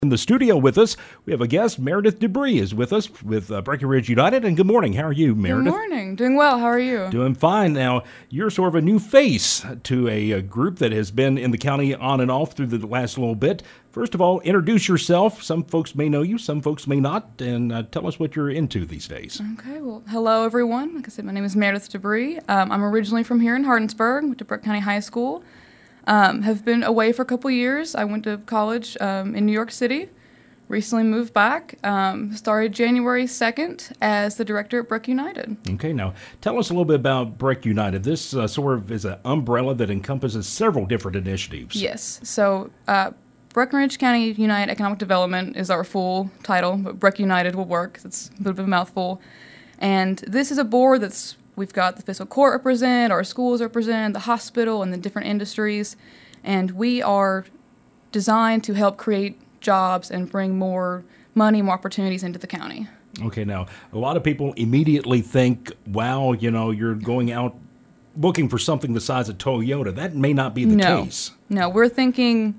In the studio with us, we have a guest. Meredith Debris is with us with Breckenridge United. And good morning. How are you, Meredith? Good morning. Doing well. How are you? Doing fine. Now, you're sort of a new face to a group that has been in the county on and off through the last little bit. First of all, introduce yourself. Some folks may know you, some folks may not, and tell us what you're into these days. Okay. Well, hello, everyone. Like I said, my name is Meredith Debris. I'm originally from here in Hardinsburg, went to Brooke County High School. Have been away for a couple years. I went to college in New York City. Recently moved back. Started January 2nd as the director at Brooke United. Okay, now tell us a little bit about Brooke United. This sort of is an umbrella that encompasses several different initiatives. Yes. So Breckenridge County United Economic Development is our full title, but Brooke United will work. It's a little bit of a mouthful. And this is a board we've got the fiscal court represent, our schools represent, the hospital, and the different industries. And we are designed to help create jobs and bring more money, more opportunities into the county. Okay, now, a lot of people immediately think, wow, you're going out looking for something the size of Toyota. That may not be the case. No, we're thinking,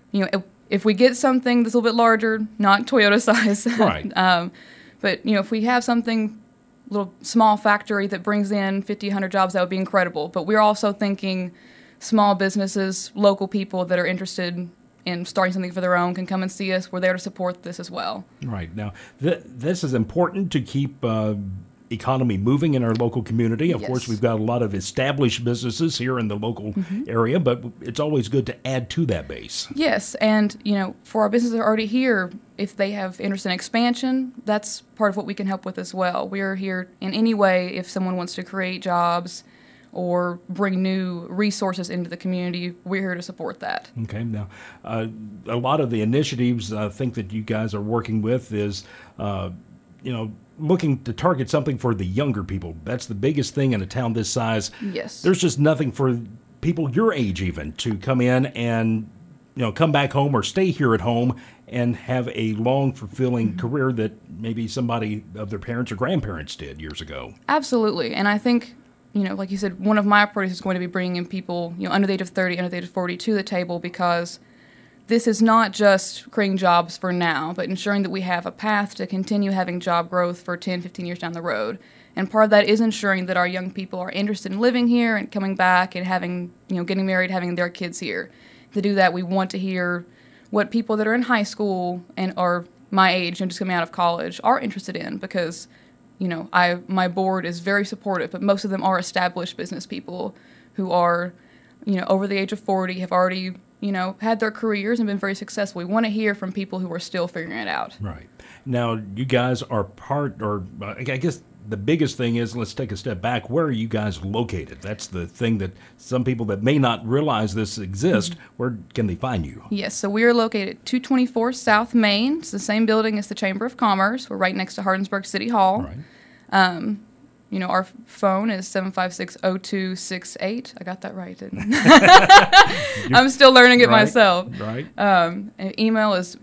if we get something that's a little bit larger, not Toyota size. Right. But, if we have something, little small factory that brings in 50, 100 jobs, that would be incredible. But we're also thinking small businesses, local people that are interested in starting something for their own can come and see us. We're there to support this as well. Right. Now, this is important to keep economy moving in our local community. Of course, we've got a lot of established businesses here in the local area, but it's always good to add to that base. Yes, and, for our businesses that are already here, if they have interest in expansion, that's part of what we can help with as well. We're here in any way if someone wants to create jobs or bring new resources into the community, we're here to support that. Okay. Now, a lot of the initiatives I think that you guys are working with is, looking to target something for the younger people. That's the biggest thing in a town this size. Yes. There's just nothing for people your age even to come in and, come back home or stay here at home and have a long, fulfilling career that maybe somebody of their parents or grandparents did years ago. Absolutely. And I think, like you said, one of my priorities is going to be bringing in people, under the age of 30, under the age of 40 to the table, because this is not just creating jobs for now, but ensuring that we have a path to continue having job growth for 10, 15 years down the road. And part of that is ensuring that our young people are interested in living here and coming back and having, getting married, having their kids here. To do that, we want to hear what people that are in high school and are my age and just coming out of college are interested in, because my board is very supportive, but most of them are established business people who are, over the age of 40, have already, had their careers and been very successful. We want to hear from people who are still figuring it out. Right. Now, you guys are I guess the biggest thing is, let's take a step back. Where are you guys located? That's the thing that some people that may not realize this exists, where can they find you? Yes, so we are located at 224 South Main. It's the same building as the Chamber of Commerce. We're right next to Hardinsburg City Hall. Right. Our phone is 756-0268. I got that right, didn't I? I'm still learning it myself. Right. Email is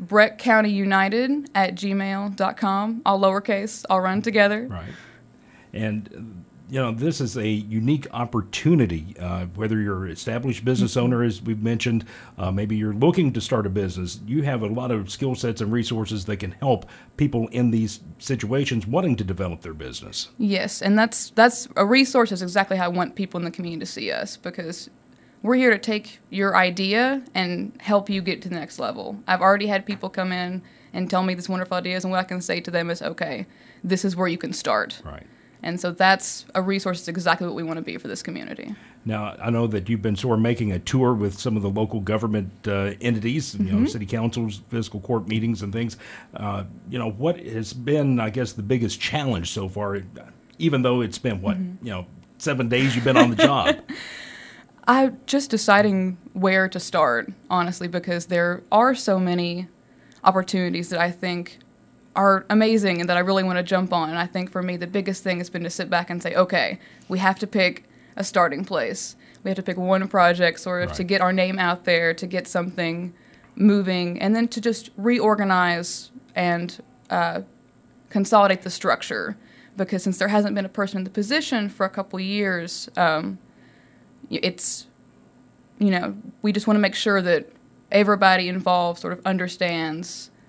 breckcountyunited@gmail.com. All lowercase, all run together. Right. And, this is a unique opportunity, whether you're an established business owner, as we've mentioned, maybe you're looking to start a business. You have a lot of skill sets and resources that can help people in these situations wanting to develop their business. Yes, and that's a resource. That's exactly how I want people in the community to see us, because we're here to take your idea and help you get to the next level. I've already had people come in and tell me these wonderful ideas, and what I can say to them is, okay, this is where you can start. Right. And so that's a resource. That's exactly what we want to be for this community. Now, I know that you've been sort of making a tour with some of the local government entities, city councils, fiscal court meetings and things. What has been, I guess, the biggest challenge so far, even though it's been, 7 days you've been on the job? I'm just deciding where to start, honestly, because there are so many opportunities that I think are amazing and that I really want to jump on. And I think for me, the biggest thing has been to sit back and say, okay, we have to pick a starting place. We have to pick one project sort of to get our name out there, to get something moving, and then to just reorganize and consolidate the structure. Because since there hasn't been a person in the position for a couple of years, it's, we just want to make sure that everybody involved sort of understands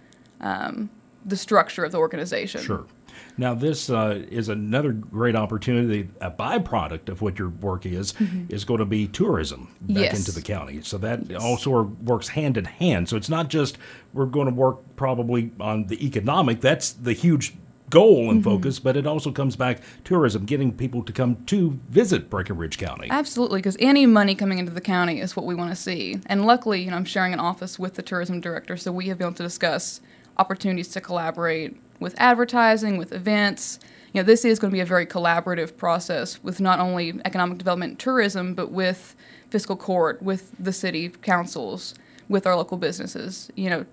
the structure of the organization. Sure. Now, this is another great opportunity. A byproduct of what your work is going to be tourism back Yes. into the county. So that also works hand in hand. So it's not just we're going to work probably on the economic. That's the huge goal and focus, but it also comes back tourism, getting people to come to visit Breckenridge County. Absolutely, because any money coming into the county is what we want to see. And luckily, I'm sharing an office with the tourism director, so we have been able to discuss opportunities to collaborate with advertising, with events. This is going to be a very collaborative process with not only economic development and tourism, but with fiscal court, with the city councils, with our local businesses.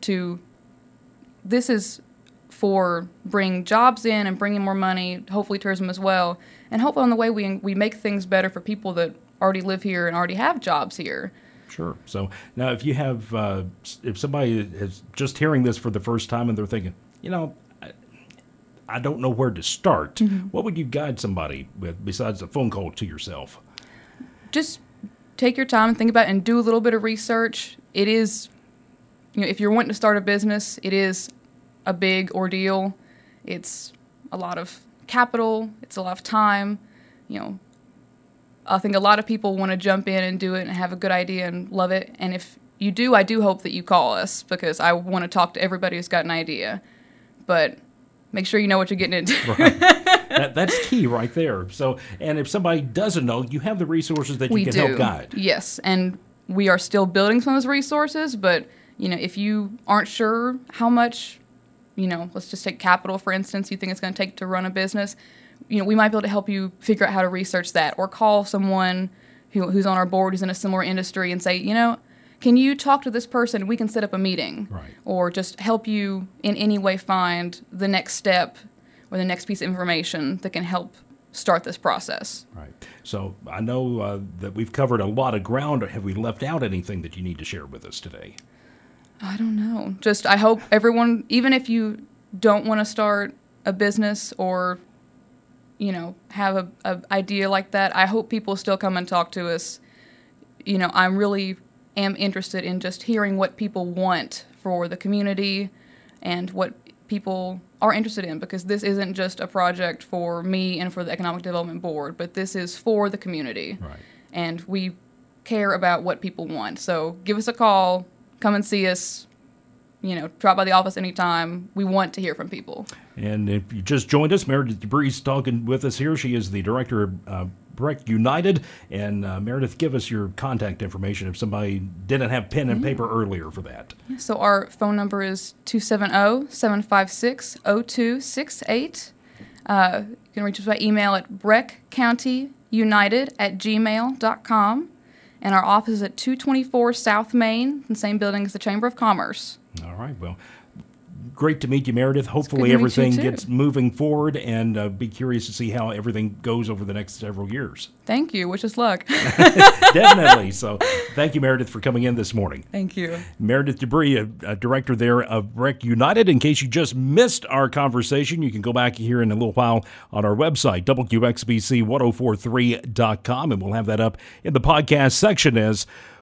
This is for bringing jobs in and bringing more money, hopefully tourism as well, and hopefully on the way we make things better for people that already live here and already have jobs here. Sure. So now if you have, if somebody is just hearing this for the first time and they're thinking, I don't know where to start, what would you guide somebody with besides a phone call to yourself? Just take your time and think about it and do a little bit of research. It is, if you're wanting to start a business, it is a big ordeal. It's a lot of capital. It's a lot of time. I think a lot of people want to jump in and do it and have a good idea and love it. And if you do, I do hope that you call us because I want to talk to everybody who's got an idea. But make sure you know what you're getting into. Right. That's key right there. So, and if somebody doesn't know, you have the resources that you can help guide. Yes, and we are still building some of those resources. But if you aren't sure how much, let's just take capital for instance, you think it's going to take to run a business. We might be able to help you figure out how to research that, or call someone who's on our board who's in a similar industry and say, can you talk to this person? We can set up a meeting, right. Or just help you in any way find the next step or the next piece of information that can help start this process. Right. So I know that we've covered a lot of ground. Have we left out anything that you need to share with us today? I don't know. Just I hope everyone, even if you don't want to start a business or have a idea like that, I hope people still come and talk to us. I really am interested in just hearing what people want for the community and what people are interested in, because this isn't just a project for me and for the Economic Development Board, but this is for the community. Right. And we care about what people want. So give us a call, come and see us. Drop by the office anytime. We want to hear from people. And if you just joined us, Meredith Dupree's talking with us here. She is the director of Breck United. And Meredith, give us your contact information if somebody didn't have pen and paper earlier for that. Yeah, so our phone number is 270-756-0268. You can reach us by email at breckcountyunited@gmail.com. And our office is at 224 South Main, the same building as the Chamber of Commerce. All right. Well, great to meet you, Meredith. Hopefully everything gets moving forward, and be curious to see how everything goes over the next several years. Thank you. Wish us luck. Definitely. So thank you, Meredith, for coming in this morning. Thank you. Meredith Dupree, a director there of Breck United. In case you just missed our conversation, you can go back here in a little while on our website, WXBC1043.com, and we'll have that up in the podcast section as